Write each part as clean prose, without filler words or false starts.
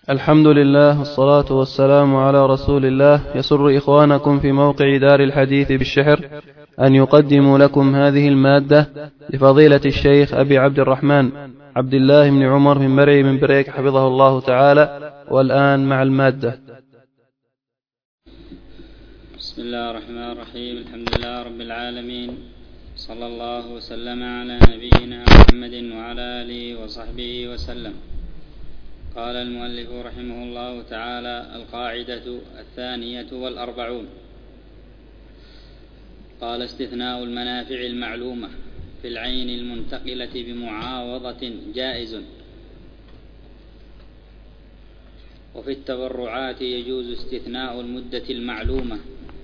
الحمد لله والصلاة والسلام على رسول الله. يسر إخوانكم في موقع دار الحديث بالشحر أن يقدموا لكم هذه المادة لفضيلة الشيخ أبي عبد الرحمن عبد الله بن عمر بن مرعي من بريك حفظه الله تعالى. والآن مع المادة. بسم الله الرحمن الرحيم. الحمد لله رب العالمين، صلى الله وسلم على نبينا محمد وعلى آله وصحبه وسلم. قال المؤلف رحمه الله تعالى: القاعدة 42. قال: استثناء المنافع المعلومة في العين المنتقلة بمعاوضة جائز، وفي التبرعات يجوز استثناء المدة المعلومة.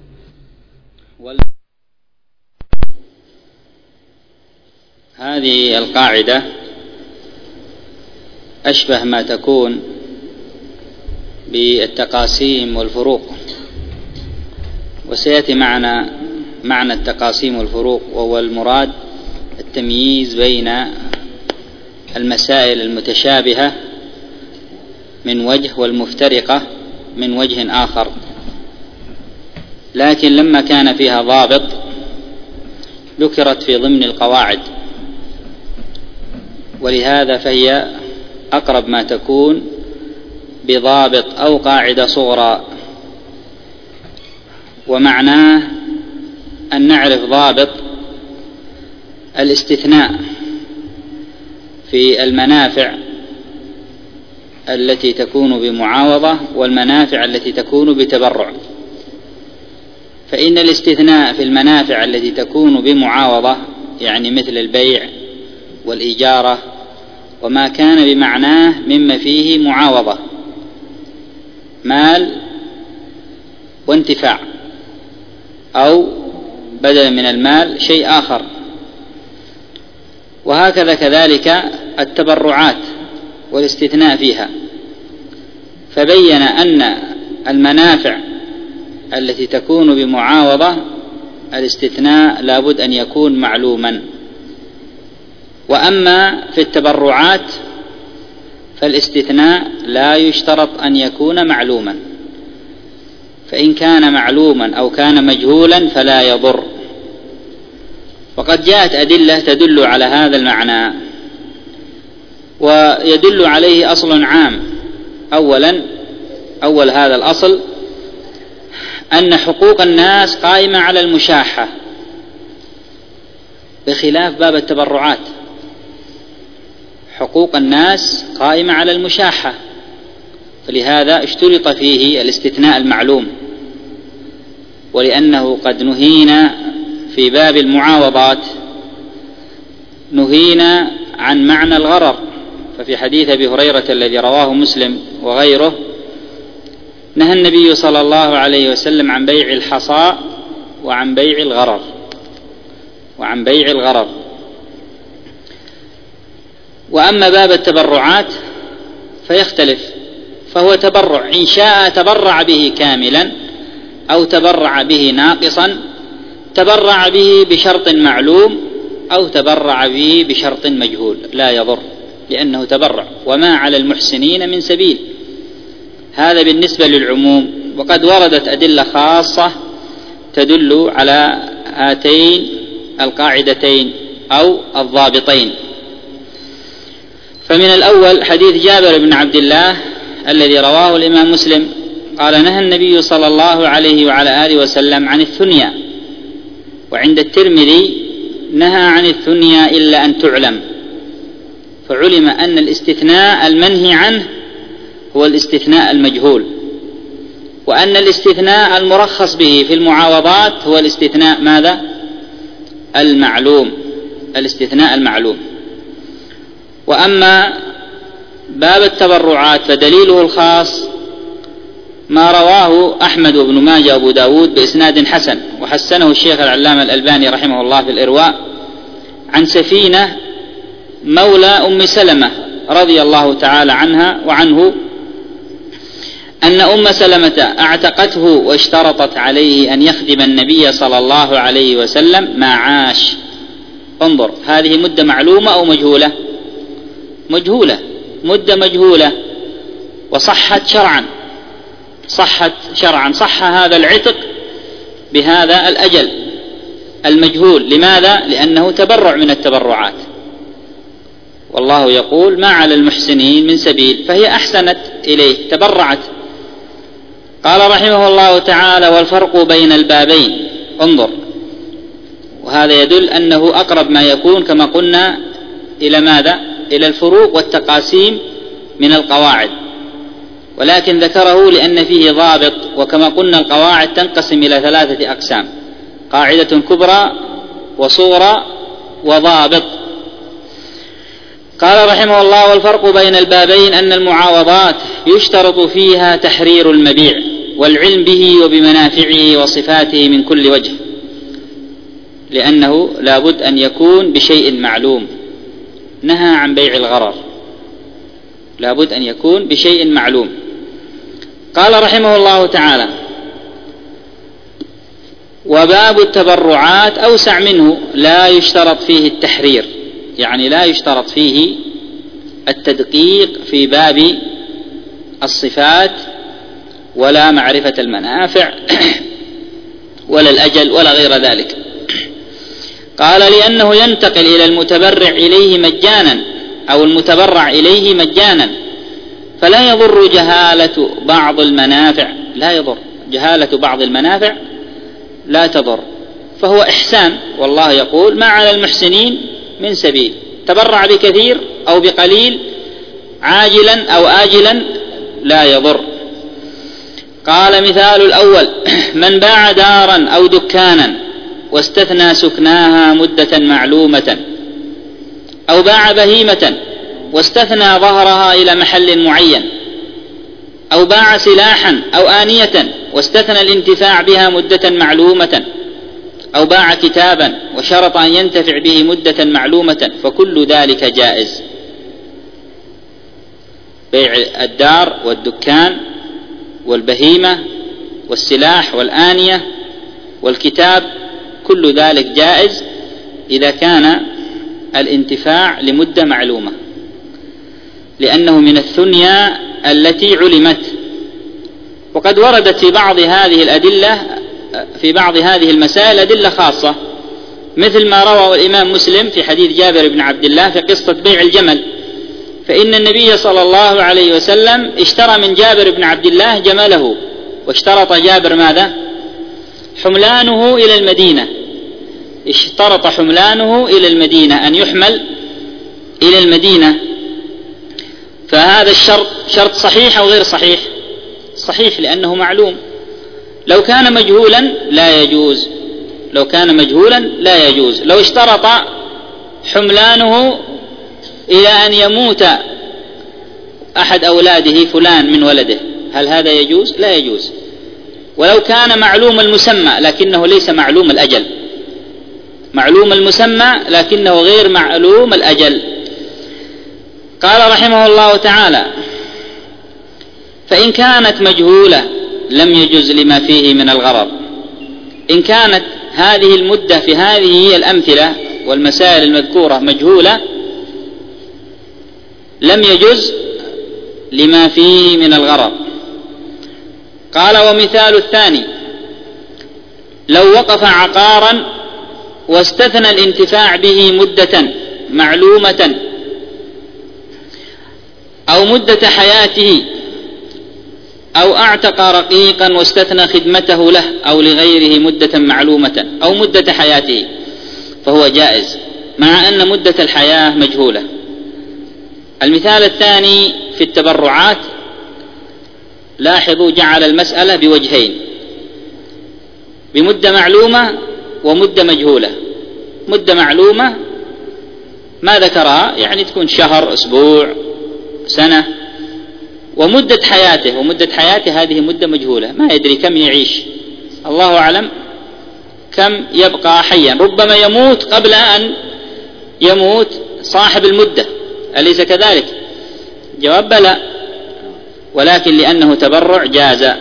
هذه القاعدة أشبه ما تكون بالتقاسيم والفروق، وسيأتي معنا معنى التقاسيم والفروق، وهو المراد التمييز بين المسائل المتشابهة من وجه والمفترقة من وجه آخر، لكن لما كان فيها ضابط ذكرت في ضمن القواعد، ولهذا فهي أقرب ما تكون بضابط أو قاعدة صغرى. ومعناه أن نعرف ضابط الاستثناء في المنافع التي تكون بمعاوضة والمنافع التي تكون بتبرع. فإن الاستثناء في المنافع التي تكون بمعاوضة، يعني مثل البيع والإجارة وما كان بمعناه مما فيه معاوضة، مال وانتفاع، أو بدلا من المال شيء آخر. وهكذا كذلك التبرعات والاستثناء فيها، فبين أن المنافع التي تكون بمعاوضة الاستثناء لابد أن يكون معلوما. وأما في التبرعات فالاستثناء لا يشترط أن يكون معلوما، فإن كان معلوما أو كان مجهولا فلا يضر. وقد جاءت أدلة تدل على هذا المعنى، ويدل عليه أصل عام. أول هذا الأصل أن حقوق الناس قائمة على المشاحة، بخلاف باب التبرعات. حقوق الناس قائمة على المشاحة، فلهذا اشترط فيه الاستثناء المعلوم. ولأنه قد نهينا في باب المعاوضات نهينا عن معنى الغرر، ففي حديث أبي هريرة الذي رواه مسلم وغيره نهى النبي صلى الله عليه وسلم عن بيع الحصى وعن بيع الغرر. وأما باب التبرعات فيختلف، فهو تبرع، إن شاء تبرع به كاملا أو تبرع به ناقصا، تبرع به بشرط معلوم أو تبرع به بشرط مجهول لا يضر، لأنه تبرع، وما على المحسنين من سبيل. هذا بالنسبة للعموم. وقد وردت أدلة خاصة تدل على هاتين القاعدتين أو الضابطين. فمن الأول حديث جابر بن عبد الله الذي رواه الإمام مسلم قال: نهى النبي صلى الله عليه وعلى آله وسلم عن الثنيا، وعند الترمذي نهى عن الثنيا إلا أن تعلم، فعلم أن الاستثناء المنهي عنه هو الاستثناء المجهول، وأن الاستثناء المرخص به في المعاوضات هو الاستثناء ماذا؟ الاستثناء المعلوم. وأما باب التبرعات فدليله الخاص ما رواه أحمد وابن ماجه وابو داود بإسناد حسن، وحسنه الشيخ العلامة الألباني رحمه الله في الإرواء، عن سفينة مولى أم سلمة رضي الله تعالى عنها وعنه، أن أم سلمة اعتقته واشترطت عليه أن يخدم النبي صلى الله عليه وسلم ما عاش. انظر، هذه مدة معلومة أو مجهولة؟ مدة مجهولة. وصحت شرعا، صح هذا العتق بهذا الأجل المجهول. لماذا؟ لأنه تبرع من التبرعات، والله يقول ما على المحسنين من سبيل، فهي أحسنت إليه، تبرعت. قال رحمه الله تعالى: والفرق بين البابين، انظر، وهذا يدل أنه أقرب ما يكون كما قلنا إلى ماذا؟ إلى الفروق والتقاسيم من القواعد، ولكن ذكره لأن فيه ضابط، وكما قلنا القواعد تنقسم إلى 3 أقسام: قاعدة كبرى وصغرى وضابط. قال رحمه الله: والفرق بين البابين أن المعاوضات يشترط فيها تحرير المبيع والعلم به وبمنافعه وصفاته من كل وجه، لأنه لابد أن يكون بشيء معلوم. نهى عن بيع الغرر، لابد أن يكون بشيء معلوم. قال رحمه الله تعالى: وباب التبرعات أوسع منه، لا يشترط فيه التحرير، يعني لا يشترط فيه التدقيق في باب الصفات ولا معرفة المنافع ولا الأجل ولا غير ذلك. قال: لأنه ينتقل إلى المتبرع إليه مجانا أو المتبرع إليه مجانا، فلا يضر جهالة بعض المنافع، لا يضر جهالة بعض المنافع، لا تضر، فهو إحسان. والله يقول: ما على المحسنين من سبيل، تبرع بكثير أو بقليل، عاجلا أو آجلا، لا يضر. قال: مثال الأول: من باع دارا أو دكانا واستثنى سكناها مدة معلومة، أو باع بهيمة واستثنى ظهرها إلى محل معين، أو باع سلاحا أو آنية واستثنى الانتفاع بها مدة معلومة، أو باع كتابا وشرط أن ينتفع به مدة معلومة، فكل ذلك جائز. بيع الدار والدكان والبهيمة والسلاح والآنية والكتاب، كل ذلك جائز إذا كان الانتفاع لمدة معلومة، لأنه من الثنيا التي علمت. وقد وردت في بعض هذه الأدلة، في بعض هذه المسائل أدلة خاصة، مثل ما روى الإمام مسلم في حديث جابر بن عبد الله في قصة بيع الجمل، فإن النبي صلى الله عليه وسلم اشترى من جابر بن عبد الله جمله، واشترط جابر ماذا؟ حملانه إلى المدينة، اشترط حملانه إلى المدينة، أن يحمل إلى المدينة. فهذا الشرط شرط صحيح أو غير صحيح؟ صحيح، لأنه معلوم. لو كان مجهولا لا يجوز، لو كان مجهولا لا يجوز. لو اشترط حملانه إلى أن يموت أحد أولاده فلان من ولده، هل هذا يجوز؟ لا يجوز. ولو كان معلوم المسمى لكنه ليس معلوم الأجل، معلوم المسمى لكنه غير معلوم الأجل. قال رحمه الله تعالى: فإن كانت مجهولة لم يجوز لما فيه من الغرر. إن كانت هذه المدة في هذه الأمثلة والمسائل المذكورة مجهولة لم يجوز لما فيه من الغرر. قال: ومثال الثاني: لو وقف عقارا واستثنى الانتفاع به مدة معلومة أو مدة حياته، أو أعتق رقيقا واستثنى خدمته له أو لغيره مدة معلومة أو مدة حياته، فهو جائز مع أن مدة الحياة مجهولة. المثال الثاني في التبرعات، لاحظوا جعل المسألة بوجهين، بمدة معلومة ومدة مجهولة. مدة معلومة ما ذكرها، يعني تكون شهر، أسبوع، سنة. ومدة حياته، ومدة حياته هذه مدة مجهولة، ما يدري كم يعيش، الله أعلم كم يبقى حيا، ربما يموت قبل أن يموت صاحب المدة، أليس كذلك؟ جواب: بلى، ولكن لأنه تبرع جاز.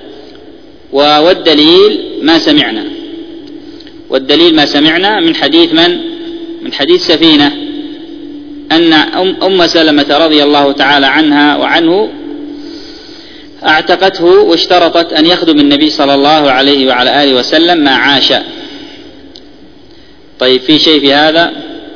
والدليل ما سمعنا، والدليل ما سمعنا من حديث من حديث سفينة، أن أم سلمة رضي الله تعالى عنها وعنه أعتقته واشترطت أن يخدم النبي صلى الله عليه وعلى آله وسلم ما عاش. طيب في شيء في هذا؟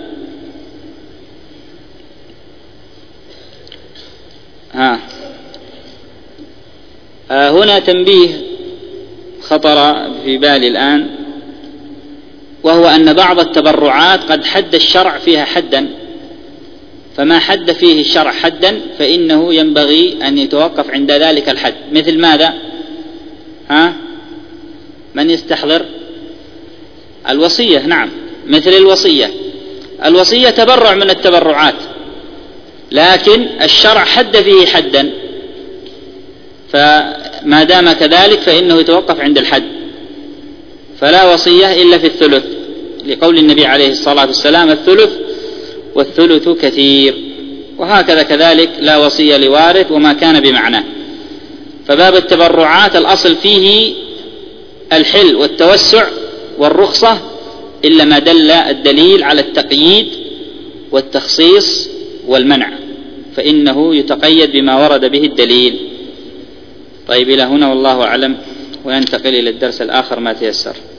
هنا تنبيه خطر في بالي الآن، وهو أن بعض التبرعات قد حد الشرع فيها حدا، فما حد فيه الشرع حدا فإنه ينبغي أن يتوقف عند ذلك الحد. مثل ماذا؟ من يستحضر؟ الوصية. نعم، مثل الوصية تبرع من التبرعات، لكن الشرع حد فيه حدا، فما دام كذلك فإنه يتوقف عند الحد. فلا وصية إلا في الثلث، لقول النبي عليه الصلاة والسلام: الثلث والثلث كثير. وهكذا كذلك لا وصية لوارث وما كان بمعناه. فباب التبرعات الأصل فيه الحل والتوسع والرخصة، إلا ما دل الدليل على التقييد والتخصيص والمنع، فإنه يتقيد بما ورد به الدليل. طيب إلى هنا والله أعلم، وننتقل إلى الدرس الآخر ما تيسر.